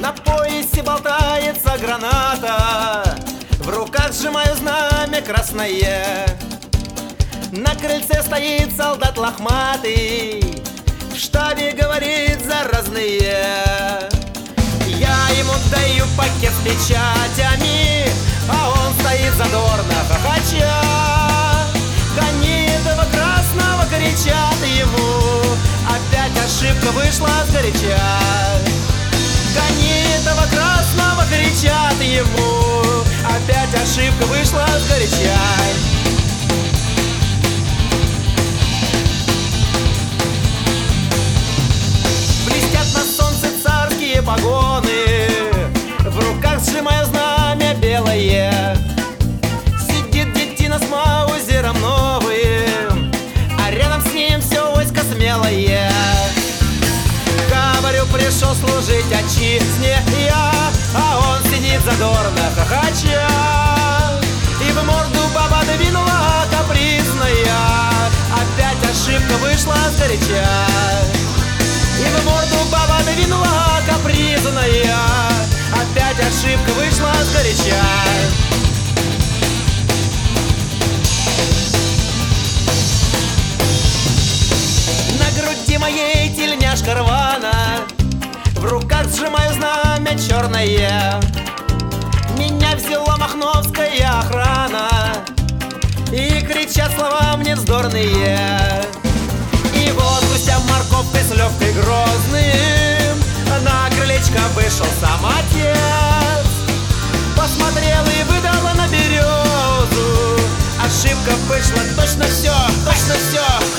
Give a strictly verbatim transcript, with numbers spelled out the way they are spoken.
На поясе болтается граната, в руках сжимаю знамя красное. На крыльце стоит солдат лохматый, в штабе говорит заразные. Я ему даю пакет с печатями, а он стоит задорно хохоча. Гони этого красного, кричат ему, опять ошибка вышла сгоряча. Гони этого красного, кричат ему, опять ошибка вышла сгоряча. Блестят на солнце царские погоны, в руках сжимаю знамя белое. Сидит детина с маузером новым, а рядом с ним все войско смелое. Говорю, пришел служить отчизне я, а он сидит задорно хохоча. И в морду баба двинула капризная, опять ошибка вышла сгоряча. И в морду баба двинула капризная, опять ошибка вышла сгоряча. На груди моей тельняшка рвана, в руках сжимаю знамя черное. Меня взяла махновская охрана, и кричат слова мне вздорные. И вот гуся морковкой с Левкой Грозным на крылечко вышел сам отец. Посмотрел и выдала на березу, ошибка вышла, точно все, точно все.